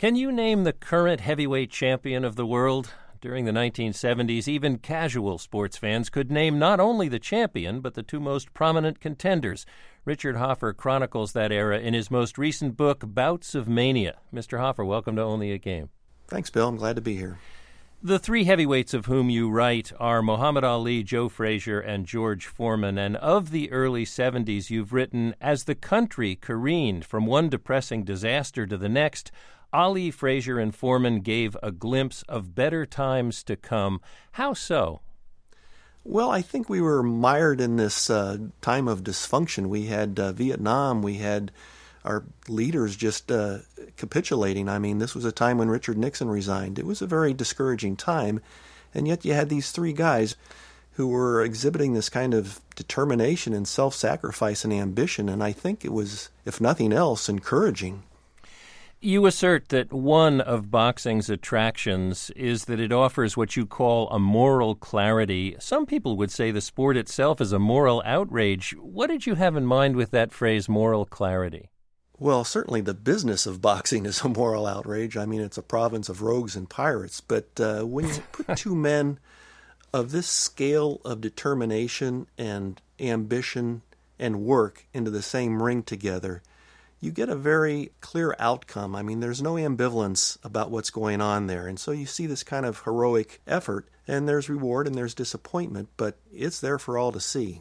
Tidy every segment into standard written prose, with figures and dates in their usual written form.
Can you name the current heavyweight champion of the world? During the 1970s, even casual sports fans could name not only the champion, but the two most prominent contenders. Richard Hoffer chronicles that era in his most recent book, Bouts of Mania. Mr. Hoffer, welcome to Only a Game. Thanks, Bill. I'm glad to be here. The three heavyweights of whom you write are Muhammad Ali, Joe Frazier, and George Foreman. And of the early 70s, you've written, as the country careened from one depressing disaster to the next, Ali, Frazier, and Foreman gave a glimpse of better times to come. How so? Well, I think we were mired in this time of dysfunction. We had Vietnam. We had our leaders just capitulating. I mean, this was a time when Richard Nixon resigned. It was a very discouraging time, and yet you had these three guys who were exhibiting this kind of determination and self-sacrifice and ambition, and I think it was, if nothing else, encouraging. You assert that one of boxing's attractions is that it offers what you call a moral clarity. Some people would say the sport itself is a moral outrage. What did you have in mind with that phrase, moral clarity? Well, certainly the business of boxing is a moral outrage. I mean, it's a province of rogues and pirates. But when you put two men of this scale of determination and ambition and work into the same ring together, you get a very clear outcome. I mean, there's no ambivalence about what's going on there. And so you see this kind of heroic effort, and there's reward and there's disappointment, but it's there for all to see.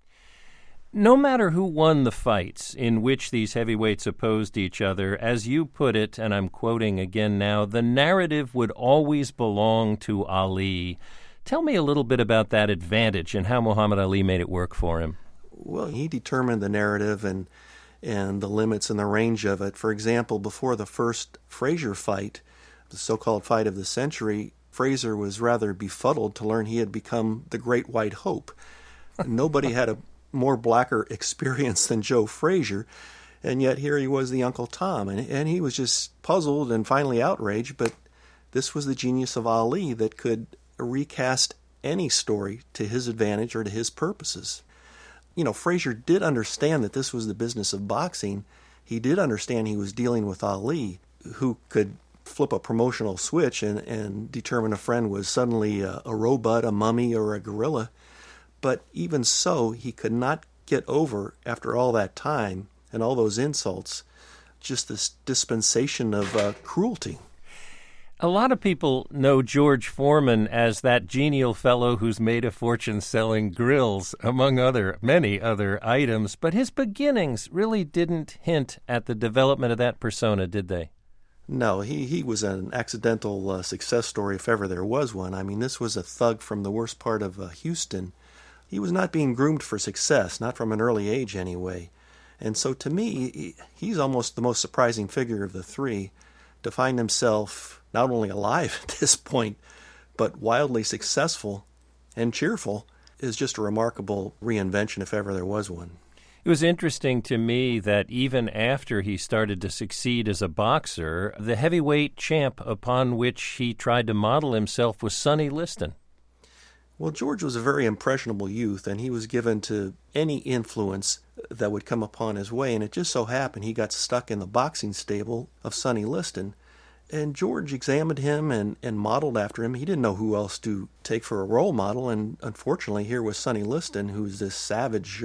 No matter who won the fights in which these heavyweights opposed each other, as you put it, and I'm quoting again now, the narrative would always belong to Ali. Tell me a little bit about that advantage and how Muhammad Ali made it work for him. Well, he determined the narrative and the limits and the range of it. For example, before the first Frazier fight, the so-called fight of the century, Frazier was rather befuddled to learn he had become the Great White Hope. Nobody had a more blacker experience than Joe Frazier, and yet here he was, the Uncle Tom, and he was just puzzled and finally outraged, but this was the genius of Ali that could recast any story to his advantage or to his purposes. You know, Frazier did understand that this was the business of boxing. He did understand he was dealing with Ali, who could flip a promotional switch and determine a friend was suddenly a robot, a mummy, or a gorilla. But even so, he could not get over, after all that time and all those insults, just this dispensation of cruelty. A lot of people know George Foreman as that genial fellow who's made a fortune selling grills, among many other items, but his beginnings really didn't hint at the development of that persona, did they? No, he was an accidental success story, if ever there was one. I mean, this was a thug from the worst part of Houston. He was not being groomed for success, not from an early age anyway. And so to me, he's almost the most surprising figure of the three, to find himself not only alive at this point, but wildly successful and cheerful is just a remarkable reinvention, if ever there was one. It was interesting to me that even after he started to succeed as a boxer, the heavyweight champ upon which he tried to model himself was Sonny Liston. Well, George was a very impressionable youth, and he was given to any influence that would come upon his way, and it just so happened he got stuck in the boxing stable of Sonny Liston. And George examined him and modeled after him. He didn't know who else to take for a role model, and unfortunately here was Sonny Liston, who's this savage,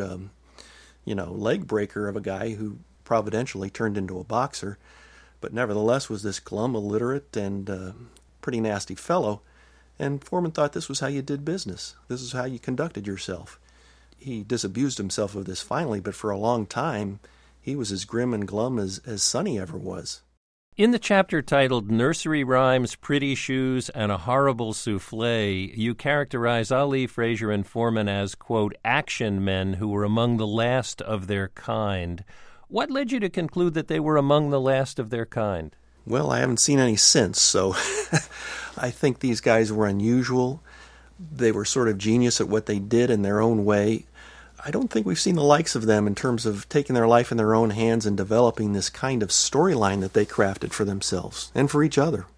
leg breaker of a guy who providentially turned into a boxer, but nevertheless was this glum, illiterate, and pretty nasty fellow. And Foreman thought this was how you did business. This is how you conducted yourself. He disabused himself of this finally, but for a long time, he was as grim and glum as Sonny ever was. In the chapter titled Nursery Rhymes, Pretty Shoes, and a Horrible Soufflé, you characterize Ali, Frazier, and Foreman as, quote, action men who were among the last of their kind. What led you to conclude that they were among the last of their kind? Well, I haven't seen any since, so I think these guys were unusual. They were sort of genius at what they did in their own way. I don't think we've seen the likes of them in terms of taking their life in their own hands and developing this kind of storyline that they crafted for themselves and for each other.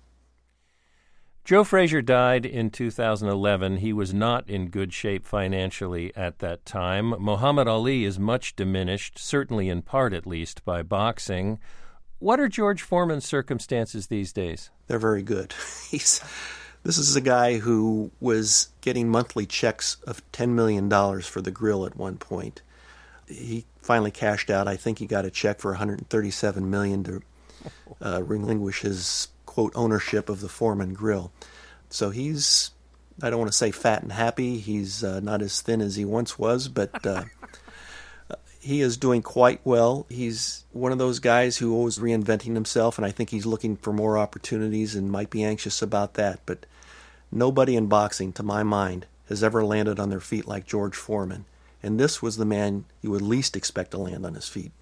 Joe Frazier died in 2011. He was not in good shape financially at that time. Muhammad Ali is much diminished, certainly in part at least, by boxing. What are George Foreman's circumstances these days? They're very good. This is a guy who was getting monthly checks of $10 million for the grill at one point. He finally cashed out. I think he got a check for $137 million to relinquish his, quote, ownership of the Foreman grill. So he's, I don't want to say fat and happy. He's not as thin as he once was, but he is doing quite well. He's one of those guys who always reinventing himself, and I think he's looking for more opportunities and might be anxious about that. But nobody in boxing, to my mind, has ever landed on their feet like George Foreman. And this was the man you would least expect to land on his feet.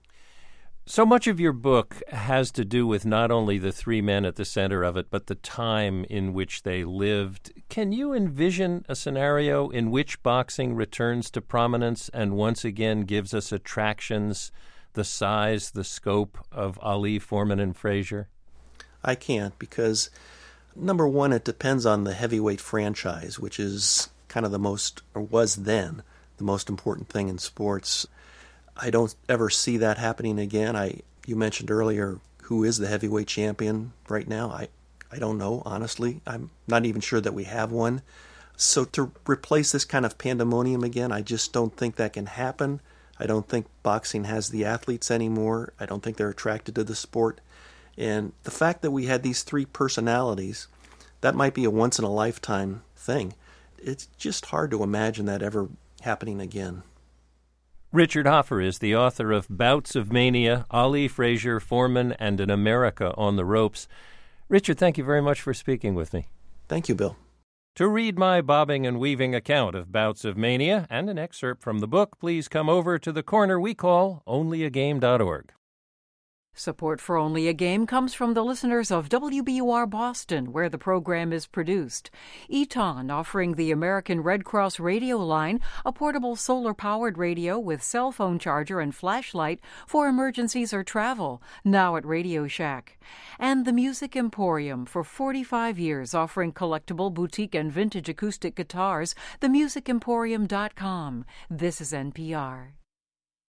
So much of your book has to do with not only the three men at the center of it, but the time in which they lived. Can you envision a scenario in which boxing returns to prominence and once again gives us attractions, the size, the scope of Ali, Foreman, and Frazier? I can't, because, number one, it depends on the heavyweight franchise, which is kind of the most, or was then, the most important thing in sports. I don't ever see that happening again. You mentioned earlier who is the heavyweight champion right now. I don't know, honestly. I'm not even sure that we have one. So to replace this kind of pandemonium again, I just don't think that can happen. I don't think boxing has the athletes anymore. I don't think they're attracted to the sport. And the fact that we had these three personalities, that might be a once-in-a-lifetime thing. It's just hard to imagine that ever happening again. Richard Hoffer is the author of Bouts of Mania, Ali, Frazier, Foreman, and An America on the Ropes. Richard, thank you very much for speaking with me. Thank you, Bill. To read my bobbing and weaving account of Bouts of Mania and an excerpt from the book, please come over to the corner we call onlyagame.org. Support for Only a Game comes from the listeners of WBUR Boston, where the program is produced. Eton, offering the American Red Cross radio line, a portable solar-powered radio with cell phone charger and flashlight for emergencies or travel, now at Radio Shack. And the Music Emporium, for 45 years offering collectible, boutique, and vintage acoustic guitars, themusicemporium.com. This is NPR.